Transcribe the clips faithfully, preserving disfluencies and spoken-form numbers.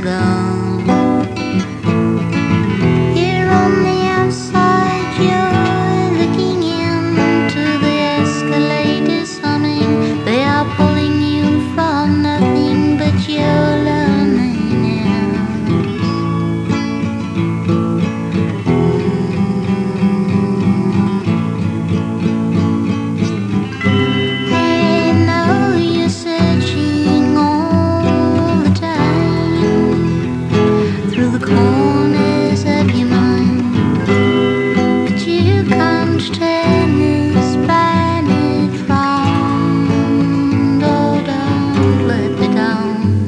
down. Here on the outside, you're looking into the escalators humming. They are pulling you from nothing but your loneliness. They know you're searching all the time through the corners of your mind, but you can't turn this planet round. Oh, don't let me down,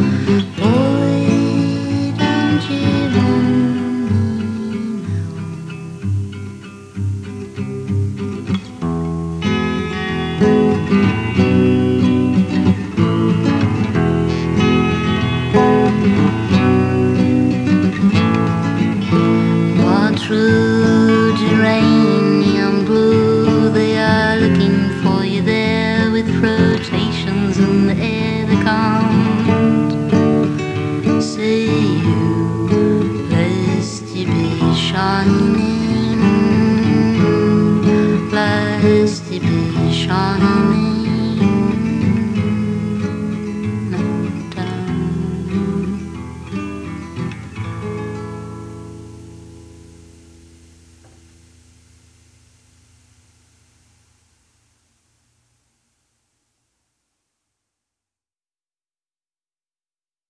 boy, don't you want But through geranium blue, they are looking for you there with rotations in the air they can't see you, lest you be shining, lest you be shining.